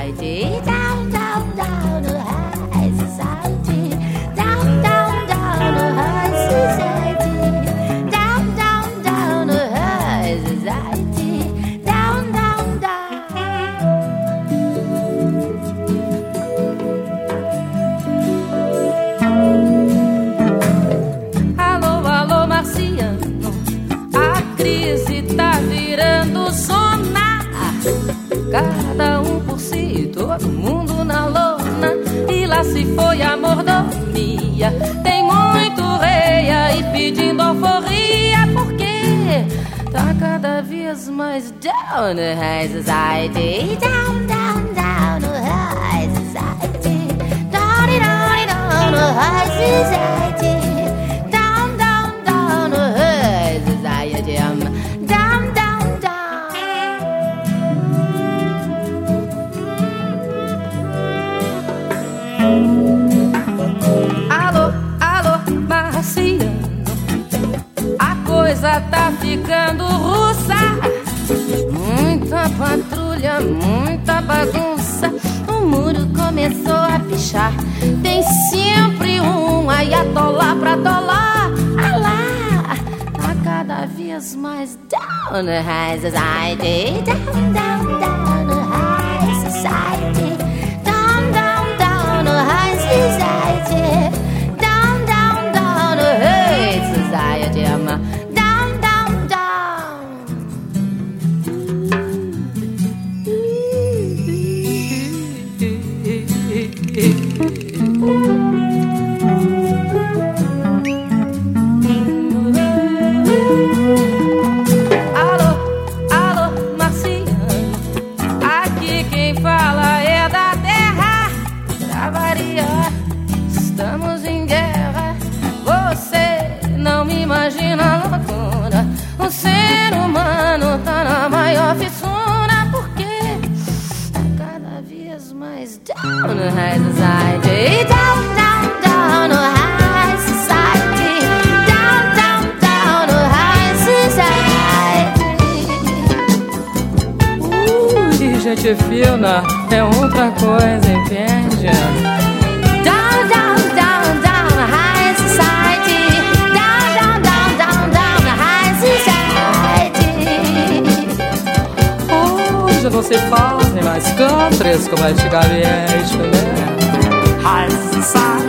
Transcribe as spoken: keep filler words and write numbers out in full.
society. Down, down, down to high society. Down, down, down to high society. Down, down, down to high society. Down, down, down. Alô, alô, marciano. A crise tá virando sonar. Cada um por si, todo mundo na lona. E lá se foi a mordomia. Tem muito rei aí pedindo alforria. Porque tá cada vez mais down no high society. Down, down, down no high society. Down, down, down no high society. Down, down, down no high society. Down, down, down. Alô, alô, marciano. A coisa tá ficando russa. Muita patrulha, muita bagunça. O muro começou a pichar. Tem sempre um ayatollah pra tolar. Ah lá, tá cada vez mais down no high society. Down, down, down no high society. Down, down, down no high society. Down, down, down no high society. Down, down, down. Alô, alô, marciano. Aqui quem fala é da terra. Pra variar, estamos em guerra. Você não me imagina a loucura. O ser humano tá na maior fissura. Porque tá cada vez mais down no high society. Down, down, down no high society. Down, down, down no high society. Ui, gente fina, é outra coisa, entende? Down, down, down, down no high society. Down, down, down, down, down no high society. Hoje não se fazem mais countries como antigamente, né? High society.